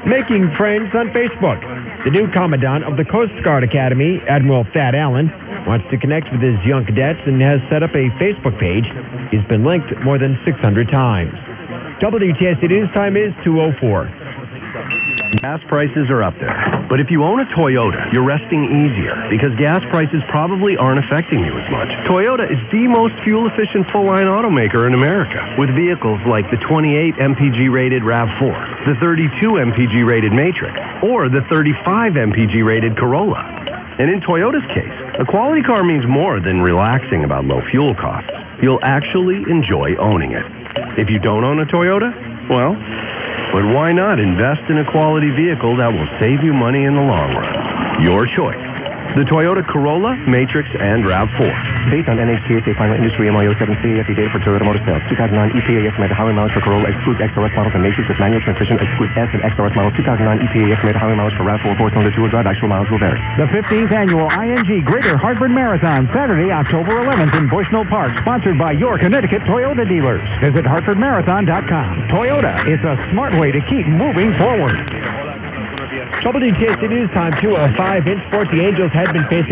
Making friends on Facebook. The new Commandant of the Coast Guard Academy, Admiral Thad Allen, wants to connect with his young cadets and has set up a Facebook page. He's been linked more than 600 times. WTSC News time is 2:04. Gas prices are up there. But if you own a Toyota, you're resting easier because gas prices probably aren't affecting you as much. Toyota is the most fuel-efficient full-line automaker in America, with vehicles like the 28 MPG-rated RAV4, the 32 MPG-rated Matrix, or the 35 MPG-rated Corolla. And in Toyota's case, a quality car means more than relaxing about low fuel costs. You'll actually enjoy owning it. If you don't own a Toyota, well, but why not invest in a quality vehicle that will save you money in the long run? Your choice. The Toyota Corolla, Matrix, and RAV4. Based on NHTSA Final Industry MIO 7 data for Toyota Motor Sales. 2009 EPA estimated highway mileage for Corolla excludes XRS models and Matrix with manual transmission excludes S and XRS models. 2009 EPA estimated highway mileage for RAV4 4-cylinder 2-wheel drive. Actual mileage will vary. The 15th annual ING Greater Hartford Marathon, Saturday, October 11th in Bushnell Park, sponsored by your Connecticut Toyota dealers. Visit HartfordMarathon.com. Toyota, it's a smart way to keep moving forward. WTSC News time 2:05. In sports, the Angels had been facing